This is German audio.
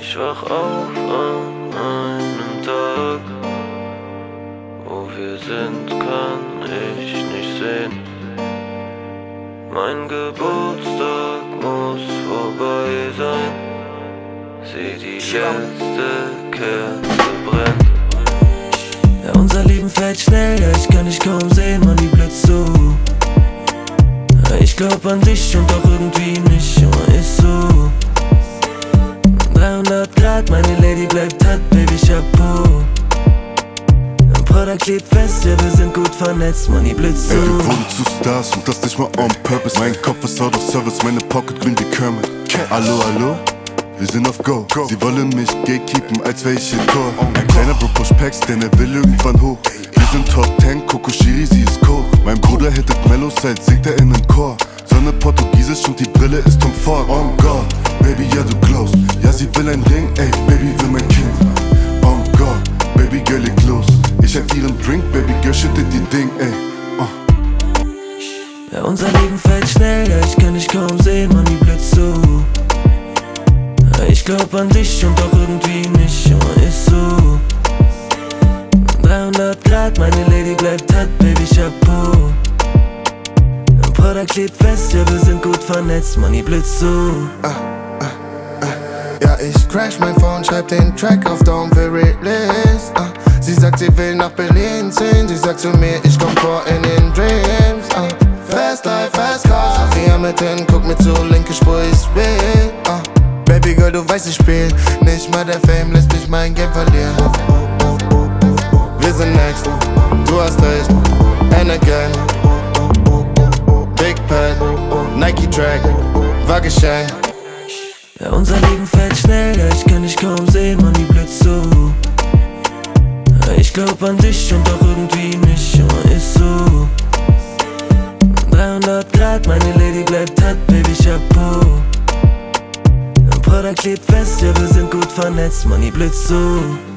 Ich wach auf an einem Tag, wo wir sind, kann ich nicht sehen. Mein Geburtstag muss vorbei sein. Sieh, die letzte Kerze brennt. Ja, unser Leben fällt schnell, ja, ich kann dich kaum sehen, Mann, wie blitzt so. Ja, ich glaub an dich und doch irgendwie nicht, Junge, ist so. 300 Grad, meine Lady bleibt hot, Baby, Chapeau. Prada klebt fest, ja, wir sind gut vernetzt, Mann, die blitzt so. Ey, wir wurden zu Stars und das nicht mal on purpose. Mein Kopf ist out of service, meine Pocket grün wie Kermit. Hallo, hallo? Wir sind auf Go. Sie wollen mich gatekeepen, als wär ich ihr Tor. Ein kleiner Bro push Packs, denn er will irgendwann hoch. Wir sind Top 10, Coco Shiri, sie ist Koch. Mein Bruder hittet Mellow-Side, singt er in den Chor. Sonne Portugiesisch und die Brille ist Tom Ford. Oh God, Baby, ja du glaubst. Ja, sie will ein Ring, ey, Baby will mein Kind. Oh God, Baby Girl, leg los. Ich hab ihren Drink, Baby Girl, schüttet die Ding, ey. Ja, unser Leben fällt schnell, ja, ich kann dich kaum sehen, Mann, wie blitzt so. Ja, ich glaub an dich und doch irgendwie nicht, Junge, ist so. 300 Grad, meine Lady bleibt hot, Baby, Chapeau. Prada klebt fest, ja, wir sind gut vernetzt, Mann, die blitzt so. Ja, ich crash mein Phone, schreib den Track auf Down Very List. Sie sagt, sie will nach Berlin ziehen. Sie sagt zu mir, ich komm vor in den Dreams. Fast life, fast cars. Sie am mitten, guck mir zu, linke Spur, ich will. Baby Girl, du weißt, ich spiel. Nicht mal der Fame lässt mich mein Game verlieren. Wir sind next, du hast recht. And again. Big Pen, Nike Track, war geschenkt. Ja, unser Leben fällt schnell, ja, ich kann dich kaum sehen, Mann, wie blitzt so. Ja, ich glaub an dich und doch irgendwie nicht, Junge, ist so. 300 Grad, meine Lady bleibt hot, Baby, Chapeau. Prada klebt fest, ja, wir sind gut vernetzt, Mann, die blitzt so.